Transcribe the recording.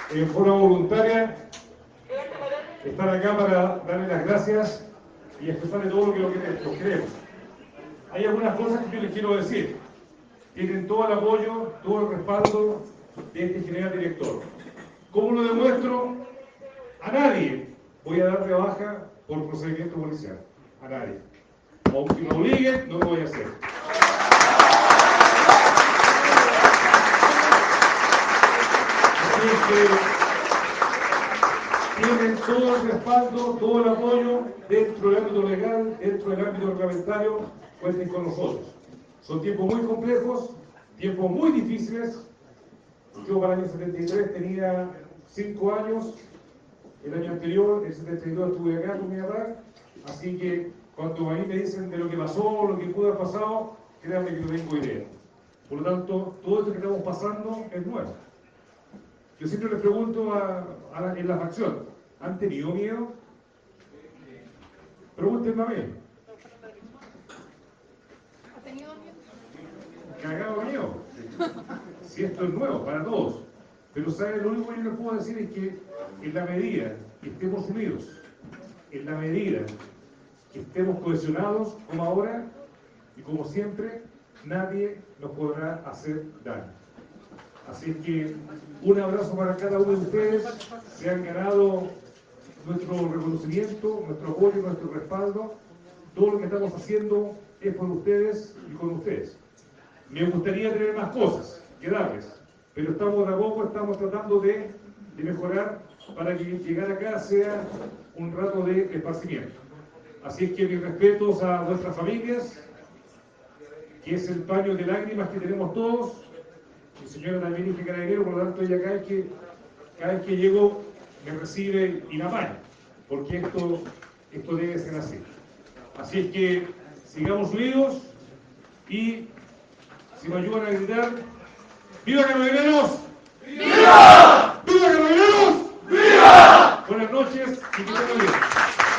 en forma voluntaria estar acá para darle las gracias y expresarle todo lo que los queremos. Hay algunas cosas que yo les quiero decir. Tienen todo el apoyo, todo el respaldo de este general director. ¿Cómo lo demuestro? A nadie voy a dar de baja por procedimiento policial. A nadie. Aunque me obliguen, no lo voy a hacer. Así que tienen todo el respaldo, todo el apoyo dentro del ámbito legal, dentro del ámbito reglamentario. Cuenten con nosotros. Son tiempos muy complejos, tiempos muy difíciles. Yo para el año 73 tenía 5 años, el año anterior, el 72, estuve acá con mi papá, así que cuando a mí me dicen de lo que pasó, lo que pudo haber pasado, créanme que no tengo idea. Por lo tanto, todo esto que estamos pasando es nuevo. Yo siempre les pregunto en la facción, ¿han tenido miedo? Pregúntenme a mí. ¿Ha tenido miedo? Cagado miedo. Si esto es nuevo para todos. Pero ¿saben? Lo único que yo les puedo decir es que en la medida que estemos unidos, en la medida que estemos cohesionados como ahora y como siempre, nadie nos podrá hacer daño. Así que un abrazo para cada uno de ustedes. Se han ganado nuestro reconocimiento, nuestro apoyo, nuestro respaldo. Todo lo que estamos haciendo es por ustedes y con ustedes. Me gustaría tener más cosas que darles, pero estamos de a poco, estamos tratando de mejorar para que llegar acá sea un rato de esparcimiento. Así es que mis respetos a vuestras familias, que es el paño de lágrimas que tenemos todos. Mi señora también es carabinero, por lo tanto ella cada vez que llego me recibe y me apaña, porque esto debe ser así. Así es que sigamos unidos y si me ayudan a gritar, ¡viva Carabineros! ¡Viva! ¡Viva Carabineros! ¡Viva! Buenas noches y que tengan bien.